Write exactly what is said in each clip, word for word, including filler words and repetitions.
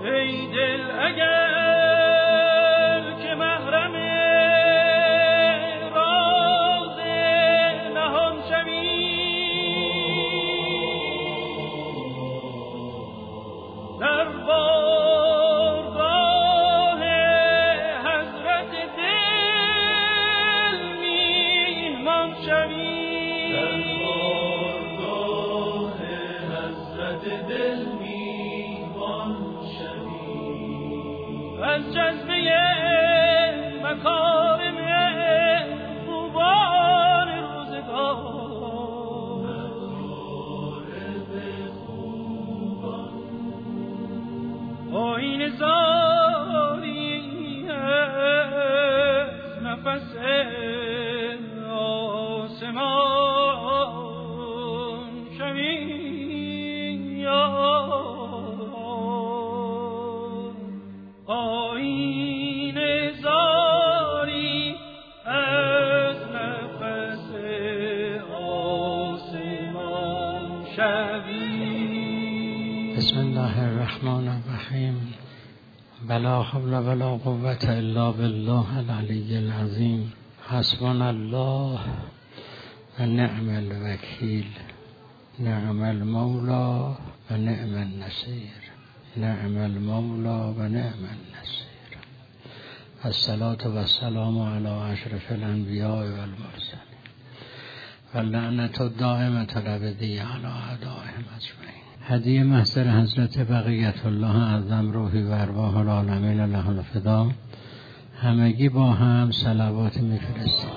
ای دل اگر که محرم راز نهان شوی، در بارگاه حضرت دل میهمان شوی، در بارگاه حضرت دل میهمان شوی، از جذبه مکارم خوبان روزگار، آیین زاری از نفس آسمان شوی، آیین زاری از نفس آسمان شوی. بسم الله الرحمن الرحیم. ولا حول ولا قوة الا بالله العلی العظیم. حسبنا الله و نعم الوکیل، نعم المولا و نعم النصیر، نعم المولا و نعم النصیر. الصلاة و السلام علی اشرف الانبیاء والمرسلین و لعنت الدائمة الابدیة علی اعدائهم اجمعین. هدیه محضر حضرت بقیت الله اعظم روحی و ارواح العالمین له الفدا. همگی با هم صلوات میفرستیم.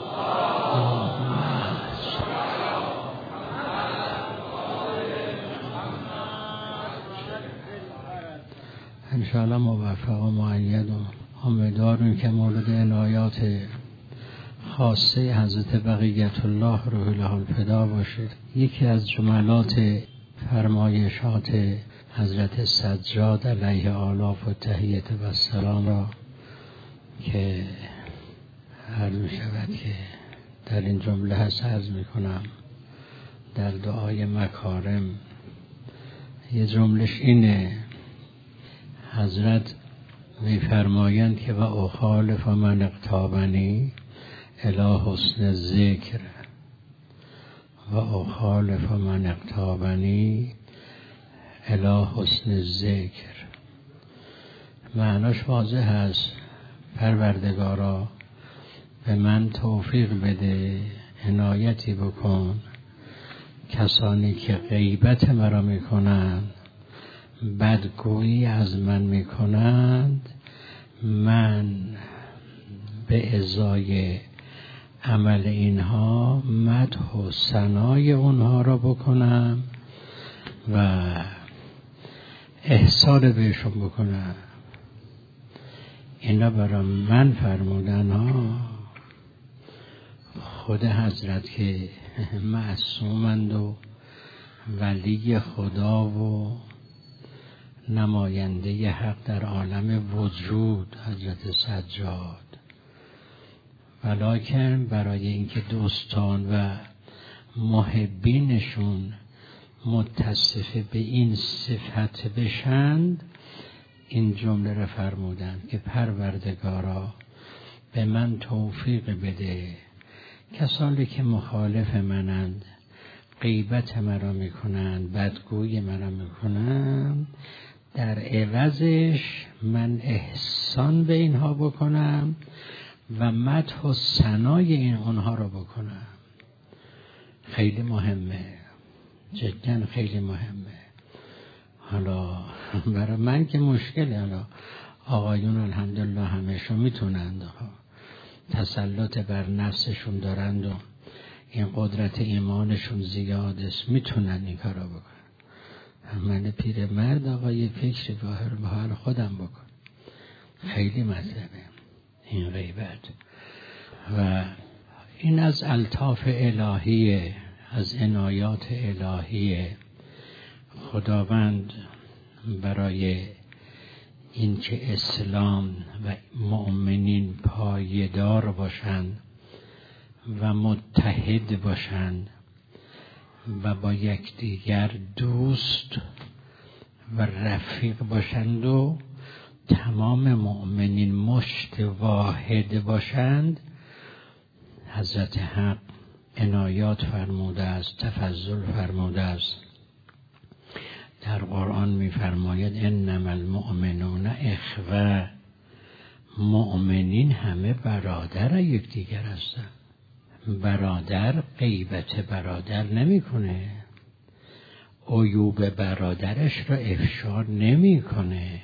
انشاءالله موفق و مؤید و امیدواریم که مورد عنایات خاصه حضرت بقیت الله روح له الفدا باشید. یکی از جملات فرمایشات حضرت سجاد علیه آلاف و تحیت و السلام را که عرض می شود که در این جمله هست عرض می کنم در دعای مکارم. یه جملش اینه، حضرت می فرمایند که و اخالف من اقتابنی الی حسن ذکر و اخالف من اقتابنی الی حسن ذکر. معناش واضح هست، پروردگارا به من توفیق بده، عنایتی بکن کسانی که غیبت مرا میکنند، بدگویی از من میکنند، من به ازای عمل اینها مدح و ثنای اونها را بکنم و احسان بهشون بکنم. اینا برای من فرمودن ها. خود حضرت که معصومند و ولی خدا و نماینده حق در عالم وجود حضرت سجاد، ولیکن برای اینکه دوستان و محبینشون متصف به این صفت بشند این جمله را فرمودند که پروردگارا به من توفیق بده کسانی که مخالف منند، غیبت مرا میکنند، بدگویی مرا میکنند، در عوضش من احسان به اینها بکنم و مدح و ثنای این اونها رو بکنم. خیلی مهمه، جدا خیلی مهمه. حالا برای من که مشکلی، حالا آقایون الحمدلله همشون میتونند، تسلط بر نفسشون دارند و این قدرت ایمانشون زیاد است، میتونن این کارا بکنن. من پیر مرد آقای فکر ظاهر به حال خودم بکن. خیلی مطلبه این غیبت و این از الطاف الهیه، از عنایات الهیه. خداوند برای این که اسلام و مؤمنین پایدار باشند و متحد باشند و با یکدیگر دوست و رفیق باشند و تمام مؤمنین مشت واحد باشند، حضرت حق عنایات فرموده است، تفضل فرموده است. در قرآن می فرماید انما المؤمنون اخوه، مؤمنین همه برادر یکدیگر هستند. برادر غیبت برادر نمی کنه، عیوب برادرش را افشا نمی کنه.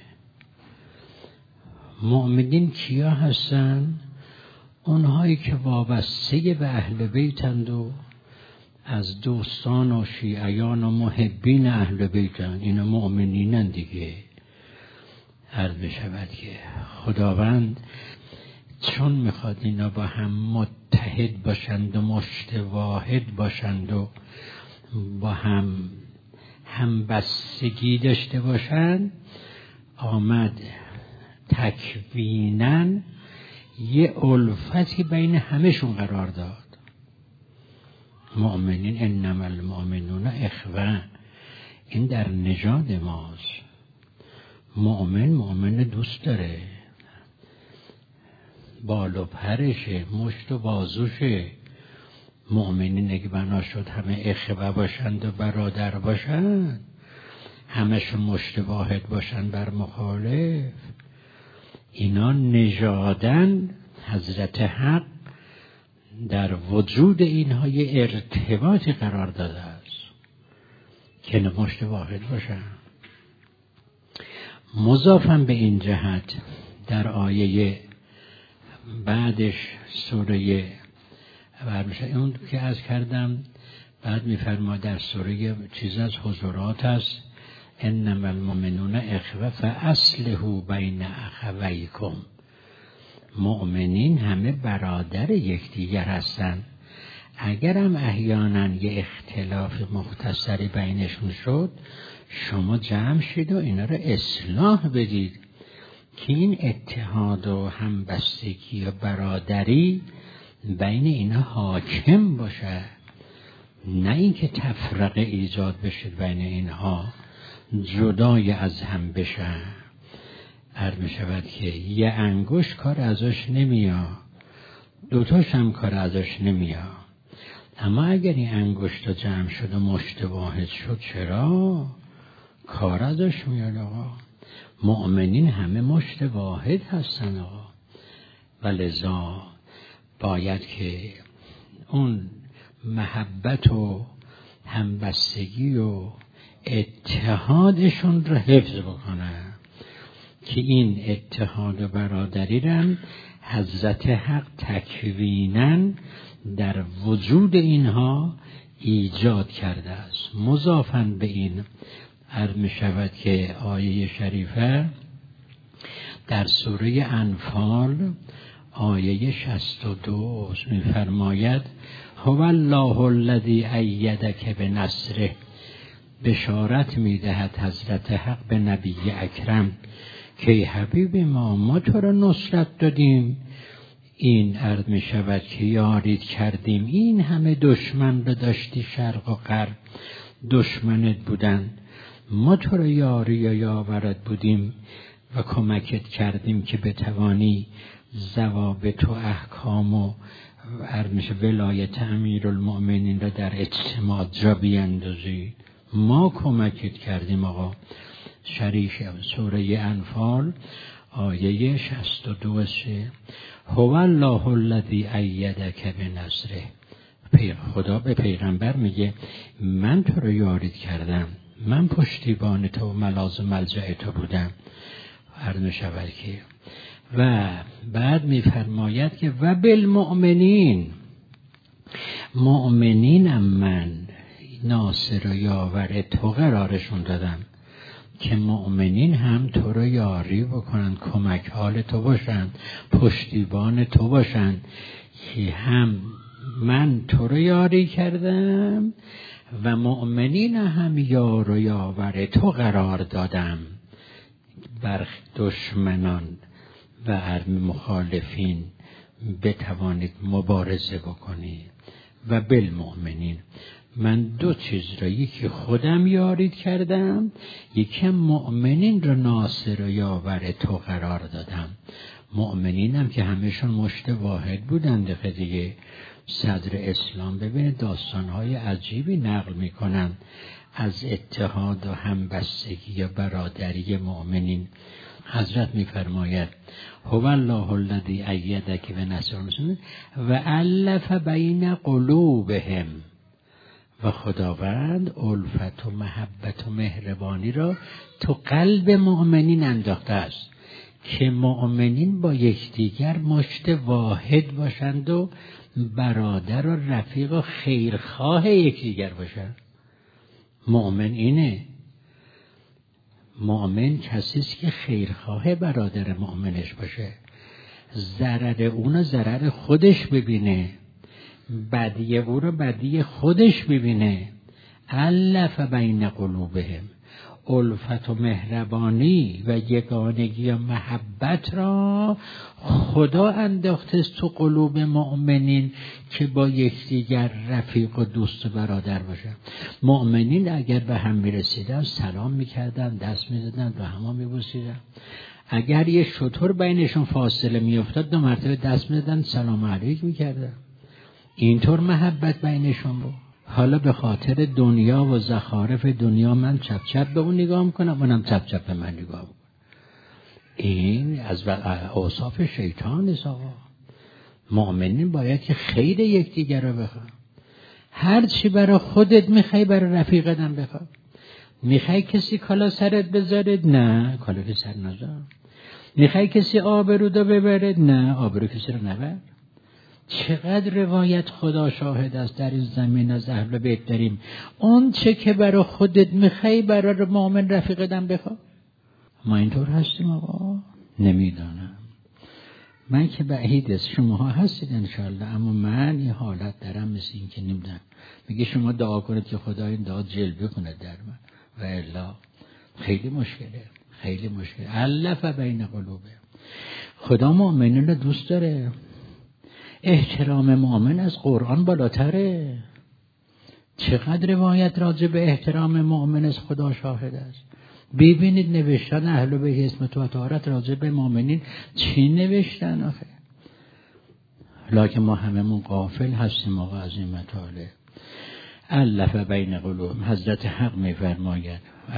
مؤمنین کیا هستن؟ اونهایی که وابسته به اهل بیتند و از دوستان و شیعیان و محبین اهل بیتند. اینا مؤمنینن دیگه. عرض بشود که خداوند چون میخواد اینا با هم متحد باشند و مشت واحد باشند و با هم همبستگی داشته باشند، آمد تکویناً یه الفتی بین همشون قرار داد. مؤمنین انما المؤمنون اخوه، این در نژاد ماست. مؤمن مؤمن دوست داره، بال و پرشه، مشت و بازوشه. مؤمنین اگه بنا شد همه اخوه باشند و برادر باشند، همشون مشت واحد باشند بر مخالف، اینا نژادن حضرت حق در وجود اینها یه ارتباطی قرار داده است که مشت واحد باشن. مضافاً به این جهت در آیه بعدش سوره برمیشه اون که از کردم، بعد میفرما در سوره چیز از حجرات است انما المؤمنون اخوه فاصلحوا بین اخویکم. مؤمنین همه برادر یکدیگر هستند. اگرم احیانا یه اختلاف مختصری بینشون شد، شما جمع شید و اینا رو اصلاح بدید که این اتحاد و همبستگی و برادری بین اینا حاکم باشه، نه اینکه تفرقه ایجاد بشه بین اینها، جدای از هم بشه. عرض می شود که یه انگوش کار ازش نمیاد، دوتاش هم کار ازش نمیاد. اما اگر این انگشت جمع شد و مشت واحد شد، چرا؟ کار ازش میاد آقا. مؤمنین همه مشت واحد هستن آقا، و لذا باید که اون محبت و همبستگی و اتحادشون رو حفظ بکنن که این اتحاد و برادری رو حضرت حق تکویناً در وجود اینها ایجاد کرده است. مضافاً به این عرض می شود که آیه شریفه در سوره انفال آیه شصت و دو می فرماید هو الله الذی ایدک بنصره. بشارت می دهد حضرت حق به نبی اکرم که حبیب ما ما تو را نصرت دادیم، این عرض می شود که یارید کردیم، این همه دشمن را داشتی، شرق و غرب دشمنت بودن، ما تو را یاری و یاورت بودیم و کمکت کردیم که بتوانی ضوابط و احکام و عرض می شود ولایت امیرالمؤمنین را در اجتماع جا بیندازی. ما کمکت کردیم آقا. شریف سوره انفال آیه شصت و دو سه هو الله الذی ایدک بنصره. خدا به پیغمبر میگه من تو رو یارید کردم، من پشتیبان تو و ملاذ و ملجأ تو بودم. عرض می‌شود که و بعد میفرماید که و بالمؤمنین، مؤمنینم من ناصر و یاور تو قرارشون دادم که مؤمنین هم تو رو یاری بکنن، کمک حال تو باشن، پشتیبان تو باشن، که هم من تو رو یاری کردم و مؤمنین هم یار و یاور تو قرار دادم بر دشمنان و هر مخالفین بتوانید مبارزه بکنید. و بالمؤمنین، من دو چیز را، یکی خودم یارید کردم، یکی مؤمنین را ناصر و یاور تو قرار دادم. مؤمنینم که همشون مشت واحد بودن دیگه. صدر اسلام ببینید داستانهای عجیبی نقل میکنن از اتحاد و همبستگی و برادری مؤمنین. حضرت میفرماید هو الله الذی ایدک بنصر المسلمین و الف بین قلوبهم، و خداوند الفت و محبت و مهربانی را تو قلب مؤمنین انداخته است که مؤمنین با یکدیگر مشت واحد باشند و برادر و رفیق و خیرخواه یکدیگر باشند. مؤمن اینه. مؤمن کسی است که خیرخواه برادر مؤمنش باشه، ضرر اون ضرر خودش ببینه، بدی او رو بدی خودش ببینه. الف بین قلوبهم، الفت و مهربانی و یگانگی و محبت را خدا انداخته است تو قلوب مؤمنین که با یکدیگر رفیق و دوست و برادر باشن. مؤمنین اگر به هم میرسیدن سلام میکردن، دست میزدن، به هم میبوسیدن. اگر یه شتر بینشون فاصله میافتاد دو مرتبه دست میزدن، سلام علیک میکردن. اینطور محبت بینشون بود. حالا به خاطر دنیا و زخارف دنیا من چپ چپ به اون نگاه میکنم، اونم چپ چپ به من نگاه میکنم. این از اوصاف شیطان است آقا. مؤمنین باید که خیر یکدیگر رو بخوان. هر چی برای خودت میخوای برای رفیقت هم بخوان. میخوای کسی کالا سرت بذارد؟ نه، کالا که سر نذار. میخوای کسی آبرو رو ببرد؟ نه، آبرو کسی رو نبر. چقدر روایت خدا شاهد است در این زمین از اهل بیت داریم. اون چه که برای خودت میخوای برای مؤمن رفیقتم بخوا. ما اینطور هستیم آقا؟ نمیدانم. من که بعید است، شماها هستید انشالله، اما من این حالت دارم مثل این که نمیدونم. میگه شما دعا کنید که خدا این دعا جلوه کنه در من، و الا خیلی مشکله، خیلی مشکله. الف بین قلوبه. خدا مؤمنین رو دوست داره. احترام مؤمن از قرآن بالاتره. چقدر روایت راجع به احترام مؤمن از خدا شاهد است. ببینید نوشتن اهل بیت اسمت و طهارت راجع به مؤمنین چی نوشتن آخه. لکن ما هممون غافل هستیم آقا از این مطالب. الف بین قلوب. حضرت حق میفرماید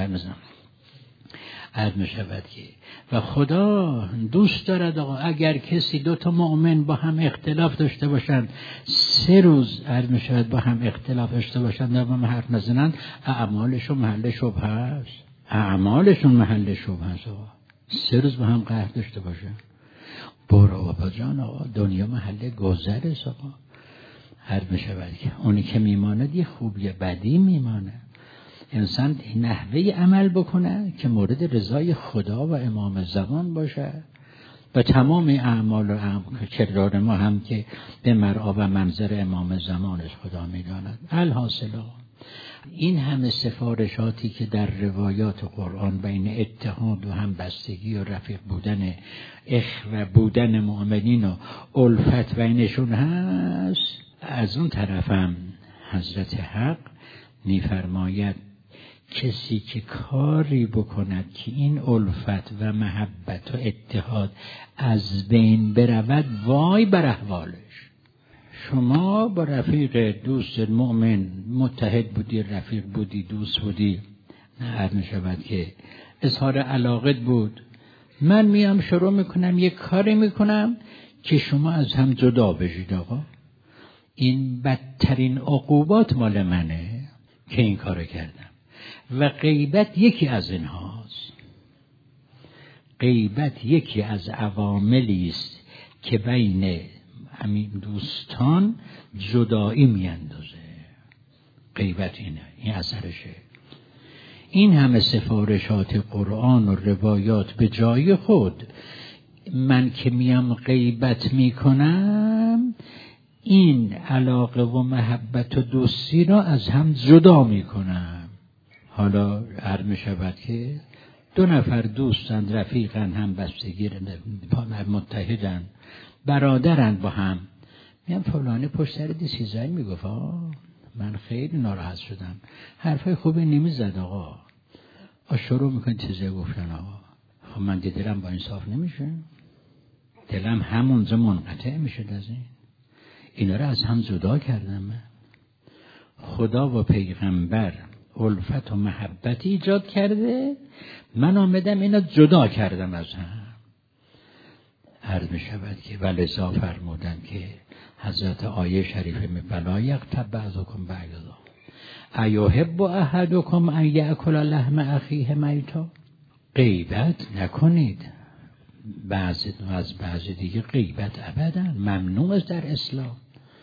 عرض می شود که و خدا دوست دارد آقا اگر کسی دو تا مؤمن با هم اختلاف داشته باشند، سه روز عرض می شود با هم اختلاف داشته باشند، در هم حرف نزنند، اعمالشون محل شبهه است. اعمالشون محل شبهه است آقا. سه روز با هم قهر داشته باشند. برو بابا جان آقا، دنیا محل گذر است آقا. عرض می شود که اونی که میماند یه خوبی بدی میماند. انسان نحوه عمل بکنه که مورد رضای خدا و امام زمان باشه و تمام اعمال و کردار ما هم که به مرعا و منظر امام زمانش خدا میداند. الحاصل این همه سفارشاتی که در روایات قرآن بین اتحاد و همبستگی و رفیق بودن اخوه بودن مؤمنین و الفت بینشون هست، از اون طرفم حضرت حق میفرماید کسی که کاری بکند که این الفت و محبت و اتحاد از بین برود، وای بر احوالش. شما با رفیق دوست مؤمن متحد بودی، رفیق بودی، دوست بودی، نه می شود که اظهار علاقت بود، من میام شروع میکنم یک کاری میکنم که شما از هم جدا بشید آقا. این بدترین عقوبات مال منه که این کارو کردم. و غیبت یکی از اینهاست. غیبت یکی از عواملی است که بین همین دوستان جدایی میاندازه. غیبت اینه، این اثرشه. این همه سفارشات قرآن و روایات به جای خود، من که میام غیبت میکنم، این علاقه و محبت و دوستی را از هم جدا میکنم. حالا عرض می شود که دو نفر دوستند، رفیقند، هم بستگی متحدند، برادرند با هم. میگم فلانی پشت سر دی سیزن میگفت من خیلی ناراحت شدم. حرفای خوبی نمیزد آقا. آ شروع میکنه چیزه گفتن آقا. خب من دلم با این صاف نمیشه. دلم همونجا منقطع میشه از این. اینا رو از هم جدا کردم من. خدا و پیغمبر الفت و محبت ایجاد کرده، من آمدم اینا جدا کردم از هم. عرض می شود که ولذا فرمودن که حضرت آیه شریفه می بلا یغتب بعضکم بعضا ایحب احدکم ان یأکل لحم اخیه میتا. غیبت نکنید بعضی از بعضی دیگه. غیبت ابدا ممنوع است در اسلام.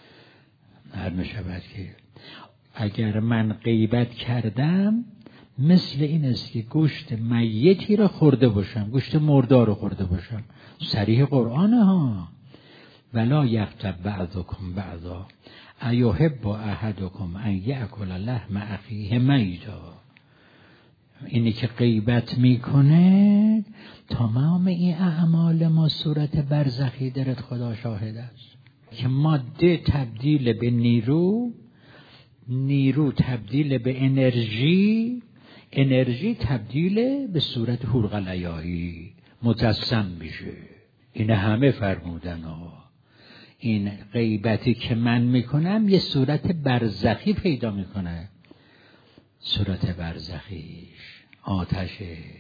عرض می شود که اگر من غیبت کردم مثل این است که گوشت میتی رو خورده باشم، گوشت مردار رو خورده باشم. صریح قرآنه ها. ولا یغتب بعضکم بعضا ایحب احدکم ان یأکل لحم اخیه میتا. اینی که غیبت میکنه تمام این اعمال ما صورت برزخی درت خدا شاهد است که ماده تبدیل به نیرو، نیرو تبدیل به انرژی، انرژی تبدیل به صورت حلق العیاهی مجسم میشه. این همه فرمودن ها. این غیبتی که من میکنم یه صورت برزخی پیدا میکنه. صورت برزخیش آتش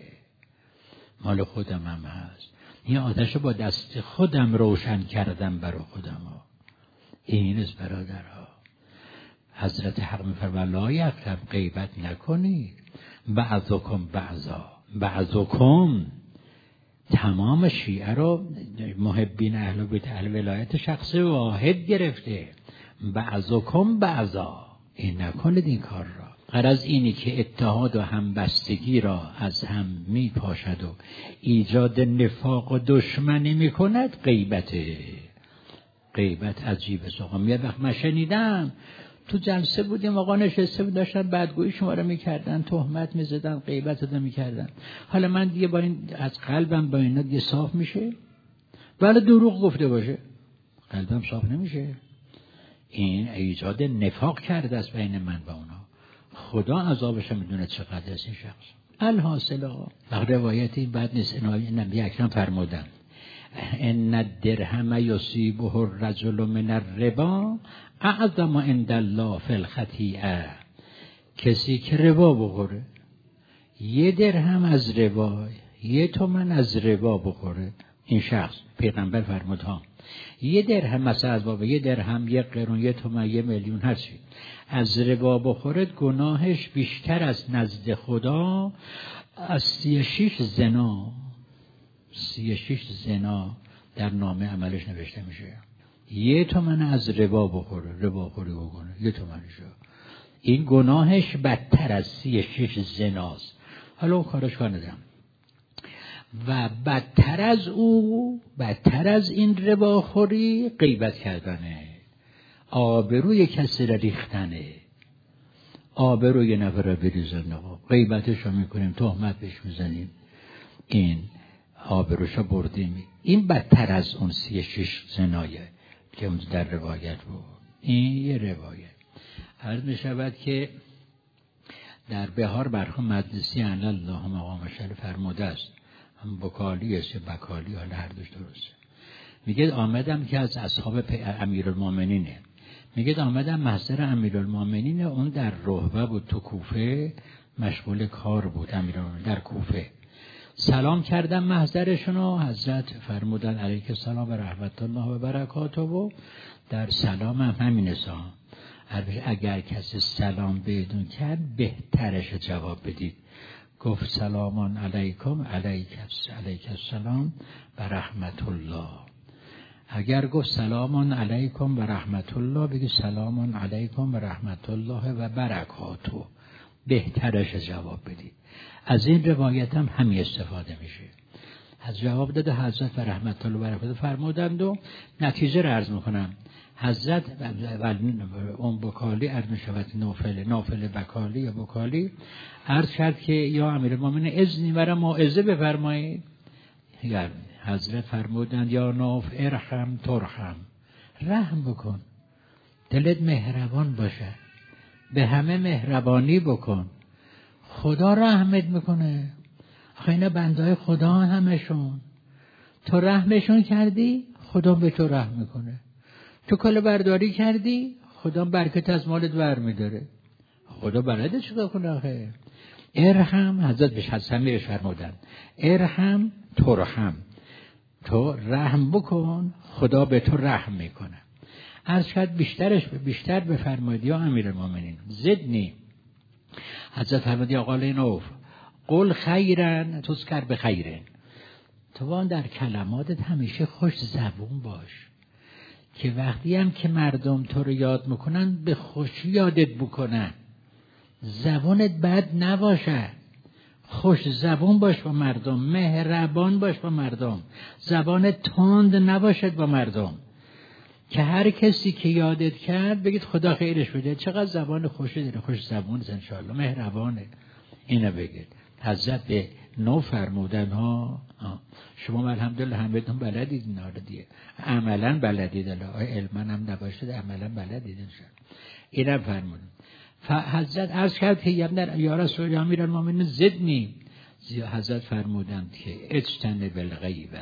مال خودم هم هست. این آتش با دست خودم روشن کردم برای خودم ها. این است برادرها. حضرت حق میفرماید لا یغتب، غیبت نکنید. بعضکم بعضا، بعضکم تمام شیعه رو محبین اهل بیت اهل ولایت شخص واحد گرفته. بعضکم بعضا، این نکنید این کار را. غرض اینی که اتحاد و همبستگی را از هم می پاشد و ایجاد نفاق و دشمنی می کند. غیبته. غیبت عجیبه سخن. یه وقت من شنیدم تو جلسه بودیم آقا نشسته بود داشتن بدگویی شما رو میکردن، تهمت میزدن، غیبت رو میکردن. حالا من دیگه با این از قلبم با اینا دیگه صاف میشه؟ ولی دروغ گفته باشه قلبم صاف نمیشه. این ایجاد نفاق کرده است بین من و اونا. خدا عذابش میدونه چقدر است این شخص. الحاصل آقا روایت این بد نیست. نبی اکرم فرمودن ان الدرهم یصیبه الرجل من الربا اعظم عند الله فی الخطیئه. کسی که ربا بخوره، یه درهم از ربا، یه تومن از ربا بخوره، این شخص پیغمبر فرمود ها یه درهم مثلا از بابا یه درهم، یه قرون، یه تومن، یه میلیون، هر چی از ربا بخوره گناهش بیشتر از نزد خدا از سی و شش زنا سی و شش زنا در نامه عملش نوشته میشه. یه تومن از ربا بخوره، ربا خوری بکنه، یه تومنشو، این گناهش بدتر از سی و شش زناست. حالا اون کارش کار ندارم. و بدتر از او، بدتر از این ربا خوری غیبت کردنه، آبروی کسی را ریختنه، آبروی نفر را بریزن. غیبتش رو میکنیم، تهمت بهش میزنیم، این آبروشو بردیم. این بدتر از اون سی و شش زنایه که اون در روایت بود. این یه روایت. عرض می شود که در بهار برخون مجلسی علی الله مقام شرف فرموده است، هم بکالی است یا بکالی، حالا هر دوش درسته. میگه آمدم که از اصحاب امیرالمومنینه، میگه آمدم محضر امیرالمومنینه، اون در رهبه بود تو کوفه، مشغول کار بود امیرالمومنین در کوفه. سلام کردم محضرشون و حضرت فرمودن علیک السلام و رحمت الله و برکاته و در سلام هم همین اسا. اگر کسی سلام بدون کرد بهترش جواب بدید. گفت سلامان علیکم علیک السلام و رحمت الله. اگر گفت سلامان علیکم و رحمت الله بگید سلامان علیکم و رحمت الله و برکاته، بهترش جواب بدید. از این روایت هم همین استفاده میشه. از جواب داده حضرت و رحمت الله و برکاته فرمودند و نتیجه را عرض میکنم. حضرت و اون بکالی عرض میشود نافل نافل بکالی یا بکالی عرض کرد که یا امیرالمومنین اذنی برای موعظه بفرمایید. حضرت فرمودند یا ناف ارحم ترحم، رحم بکن، دلت مهربان باشه، به همه مهربانی بکن. خدا رحمت میکنه. آخه اینا بندهای خدا همشون. تو رحمشون کردی، خدا به تو رحم میکنه. تو کلا برداری کردی، خدا برکت از مالت برمیداره. خدا بلده چیکار کنه آخه؟ ارحم، حضرت بهش حسن فرمودن ارحم ترحم، تو رحم بکن خدا به تو رحم میکنه. عرض کرد بیشترش بیشتر بفرمایید یا امیرالمومنین زدنی. حضرت فرمود یا قال نوف قل خیرن تذکر بخیرن. تو در کلماتت همیشه خوش زبون باش که وقتی هم که مردم تو رو یاد میکنن به خوشی یادت بکنن. زبانت بد نباشه، خوش زبون باش با مردم، مهربان باش با مردم، زبان تند نباشد با مردم، که هر کسی که یادت کرد بگید خدا خیرش بده. چقدر زبان خوشی داره، خوش زبون است انشاءالله، مهربانه. اینو بگید. حضرت به نو فرمودن ها شما الحمدلله همتون بلدید اینا رو دیگه، عملا بلدید، علما هم نباشید عملا بلدید انشاءالله. اینم فرمودن. حضرت عرض کرد که یا رسول یا امیرالمومنین زدنی. حضرت فرمودند که اجتنب الغیبه،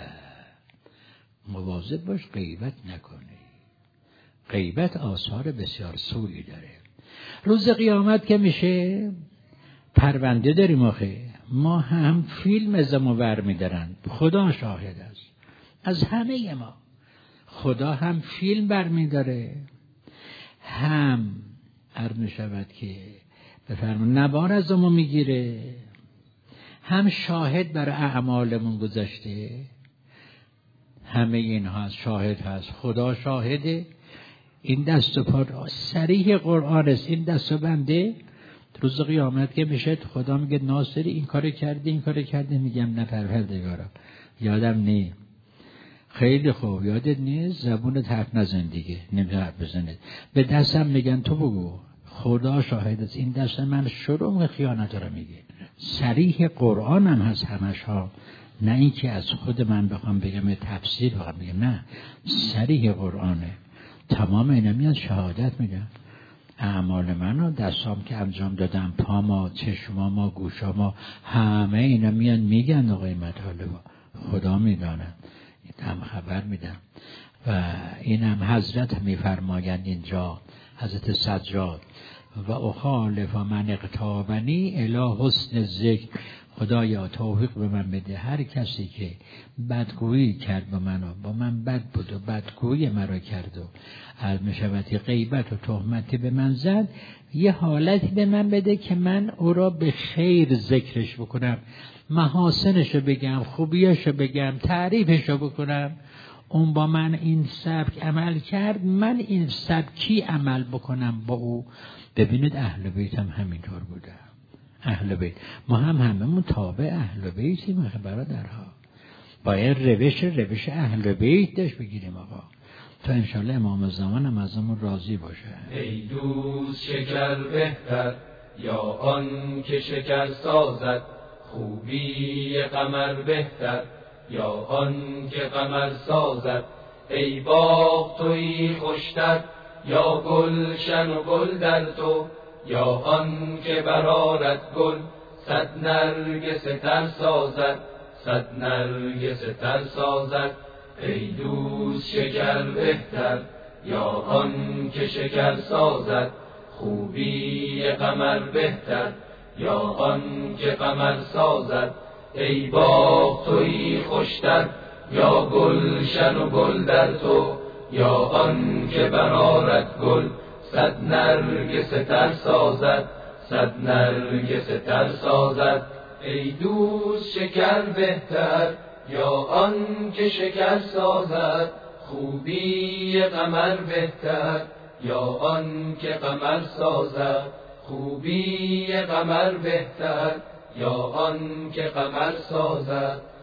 مواظب باش غیبت نکنی. غیبت آثار بسیار سوئی داره. روز قیامت که میشه پرونده داریم آخه، ما هم فیلم از ما ور میدارن، خدا شاهد است از همه ما. خدا هم فیلم بر میداره، هم عرض میشود که بفرمون نبار از ما میگیره، هم شاهد بر اعمالمون گذاشته. همه اینها شاهد هست، خدا شاهده. این دست و پا صریح قرآن است. این دست و بنده روز قیامت که میشه خدا میگه ناصری این کار کردی این کار کردی، میگم نه پروردگارا یادم نی. خیلی خوب یادت نیست، زبونت حرف نزن دیگه، نمیشه حرف بزنید. به دستم میگن تو بگو خدا شاهد است این دست من شروع خیانت رو میگه. صریح قرآن هم هست همش ها، نه این که از خود من بخوام بگم تفسیر بخوام بگم، نه صریح قرآنه. تمام اینا میان شهادت میدن اعمال من و دستام که انجام دادم، پاما، چشماما، گوشاما، همه اینا میان میگن آقای مطالب خدا میدانن، هم خبر میدن. و اینم حضرت میفرمایند اینجا، حضرت سجاد و اخالف من اقتابنی الی حسن ذکر. خدایا توفیق به من بده هر کسی که بدگویی کرد با من و با من بد بود و بدگویی مرا کرد و المشبتی غیبت و تهمتی به من زد، یه حالتی به من بده که من او را به خیر ذکرش بکنم، محاسنشو بگم، خوبیاشو بگم، تعریفشو بکنم. اون با من این سبک عمل کرد، من این سبکی عمل بکنم با او. ببینید اهل بیت هم همینطور بوده. اهل بیت ما هم هممون تابع اهل بیتیم برادرها. باید روش روش اهل بیت داشت بگیریم آقا، تا انشالله امام زمان هم از همون راضی باشه. ای دوست شکر بهتر یا آن که شکر سازد، خوبی قمر بهتر یا آن که قمر سازد. ای باغ تویی خوشتر یا گلشن و گل در تو، یا آن که برآرد گل صد نرگس تر سازد، صد نرگس تر سازد. ای دوست شکر بهتر یا آن که شکر سازد، خوبی قمر بهتر یا آن که قمر سازد. ای باغ تویی خوشتر یا گلشن و گل در تو، یا آن که برآرد گل صد نرگس تر سازد، صد نرگس تر سازد. ای دوست شکر بهتر یا آن که شکر سازد، خوبی قمر بهتر یا آن که قمر سازد. خوبی قمر بهتر یا آن که قمر سازد.